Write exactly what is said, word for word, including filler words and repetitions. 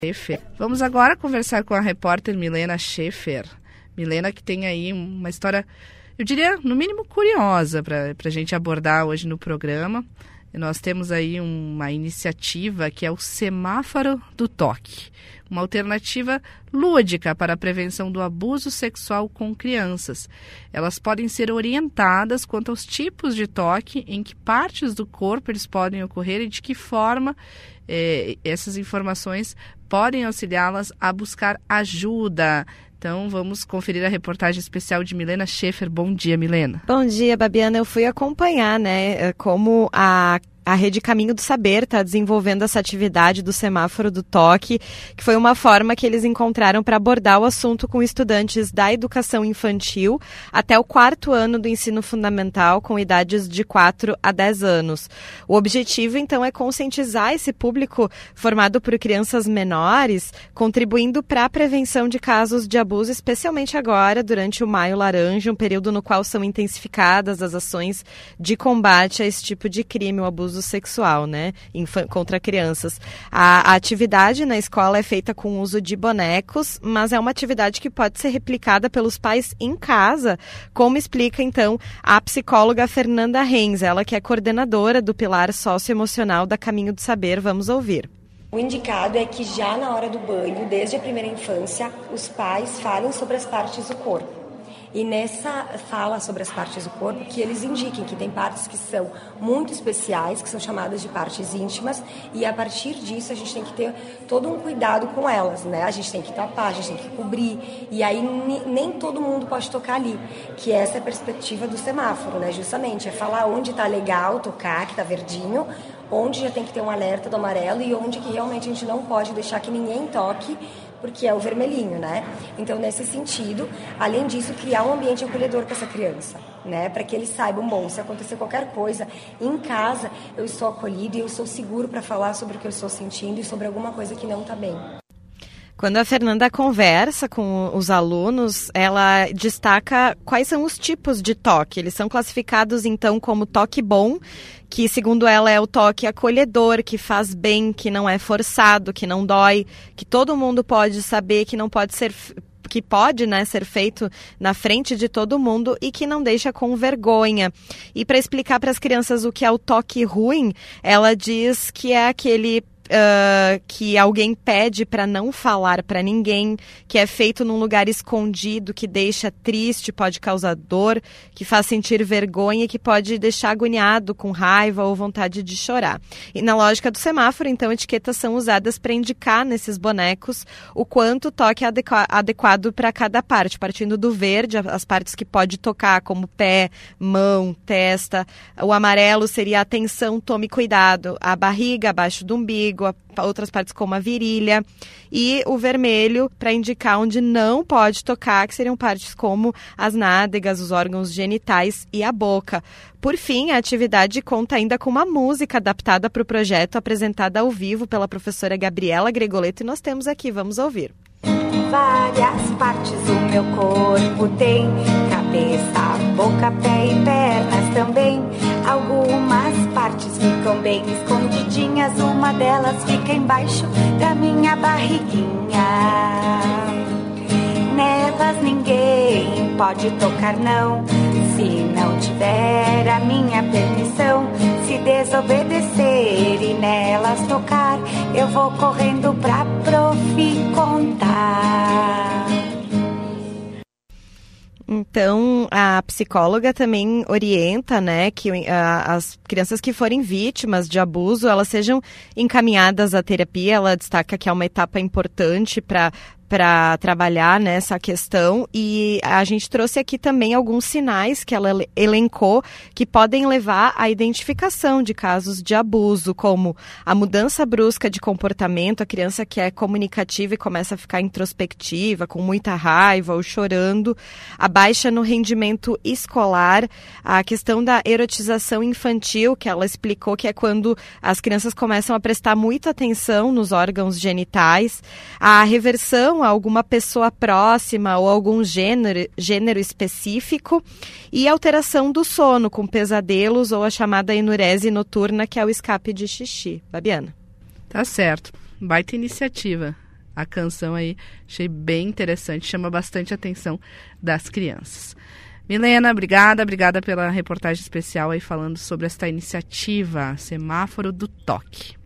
Schaefer. Vamos agora conversar com a repórter Milena Schaefer. Milena, que tem aí uma história, eu diria, no mínimo curiosa para a gente abordar hoje no programa. E nós temos aí uma iniciativa que é o Semáforo do Toque, uma alternativa lúdica para a prevenção do abuso sexual com crianças. Elas podem ser orientadas quanto aos tipos de toque, em que partes do corpo eles podem ocorrer e de que forma eh, essas informações podem auxiliá-las a buscar ajuda. Então, vamos conferir a reportagem especial de Milena Schaefer. Bom dia, Milena. Bom dia, Babiana. Eu fui acompanhar, né, como a... A Rede Caminho do Saber está desenvolvendo essa atividade do Semáforo do Toque, que foi uma forma que eles encontraram para abordar o assunto com estudantes da educação infantil até o quarto ano do ensino fundamental, com idades de quatro a dez anos. O objetivo, então, é conscientizar esse público formado por crianças menores, contribuindo para a prevenção de casos de abuso, especialmente agora, durante o Maio Laranja, um período no qual são intensificadas as ações de combate a esse tipo de crime, o abuso sexual, né, contra crianças. A, a atividade na escola é feita com o uso de bonecos, mas é uma atividade que pode ser replicada pelos pais em casa, como explica, então, a psicóloga Fernanda Renz, ela que é coordenadora do Pilar Socioemocional da Caminho do Saber. Vamos ouvir. O indicado é que já na hora do banho, desde a primeira infância, os pais falem sobre as partes do corpo. E nessa fala sobre as partes do corpo, que eles indiquem que tem partes que são muito especiais, que são chamadas de partes íntimas, e a partir disso a gente tem que ter todo um cuidado com elas, né? A gente tem que tapar, a gente tem que cobrir, e aí nem todo mundo pode tocar ali, que essa é a perspectiva do semáforo, né? Justamente, é falar onde tá legal tocar, que tá verdinho, onde já tem que ter um alerta do amarelo e onde que realmente a gente não pode deixar que ninguém toque, porque é o vermelhinho, né? Então, nesse sentido, além disso, criar um ambiente acolhedor para essa criança, né? Para que eles saibam, bom, se acontecer qualquer coisa em casa, eu estou acolhido e eu sou seguro para falar sobre o que eu estou sentindo e sobre alguma coisa que não está bem. Quando a Fernanda conversa com os alunos, ela destaca quais são os tipos de toque. Eles são classificados, então, como toque bom, que, segundo ela, é o toque acolhedor, que faz bem, que não é forçado, que não dói, que todo mundo pode saber, que não pode ser... que pode, né, ser feito na frente de todo mundo e que não deixa com vergonha. E para explicar para as crianças o que é o toque ruim, ela diz que é aquele... Uh, que alguém pede para não falar para ninguém, que é feito num lugar escondido, que deixa triste, pode causar dor, que faz sentir vergonha e que pode deixar agoniado, com raiva ou vontade de chorar. E na lógica do semáforo, então, etiquetas são usadas para indicar nesses bonecos o quanto o toque é adequa- adequado para cada parte, partindo do verde, as partes que pode tocar, como pé, mão, testa. O amarelo seria atenção, tome cuidado, a barriga, abaixo do umbigo, outras partes como a virilha, e o vermelho para indicar onde não pode tocar, que seriam partes como as nádegas, os órgãos genitais e a boca. Por fim, a atividade conta ainda com uma música adaptada para o projeto, apresentada ao vivo pela professora Gabriela Gregoleto, e nós temos aqui, vamos ouvir. Várias partes o meu corpo tem, cabeça, boca, pé e pernas também. Algumas partes ficam bem escondidinhas, uma delas fica embaixo da minha barriguinha. Nelas ninguém pode tocar não, se não tiver a minha permissão. Se desobedecer e nelas tocar, eu vou correndo pra prof contar. Então, a psicóloga também orienta, né, que uh, as crianças que forem vítimas de abuso, elas sejam encaminhadas à terapia. Ela destaca que é uma etapa importante para para trabalhar nessa questão, e a gente trouxe aqui também alguns sinais que ela elencou que podem levar à identificação de casos de abuso, como a mudança brusca de comportamento, a criança que é comunicativa e começa a ficar introspectiva, com muita raiva ou chorando, a baixa no rendimento escolar, a questão da erotização infantil, que ela explicou que é quando as crianças começam a prestar muita atenção nos órgãos genitais, a reversão a alguma pessoa próxima ou algum gênero, gênero específico, e alteração do sono, com pesadelos ou a chamada enurese noturna, que é o escape de xixi. Babiana. Tá certo. Baita iniciativa. a canção aí. Achei bem interessante, chama bastante a atenção das crianças. Milena, obrigada, obrigada pela reportagem especial aí falando sobre esta iniciativa Semáforo do Toque.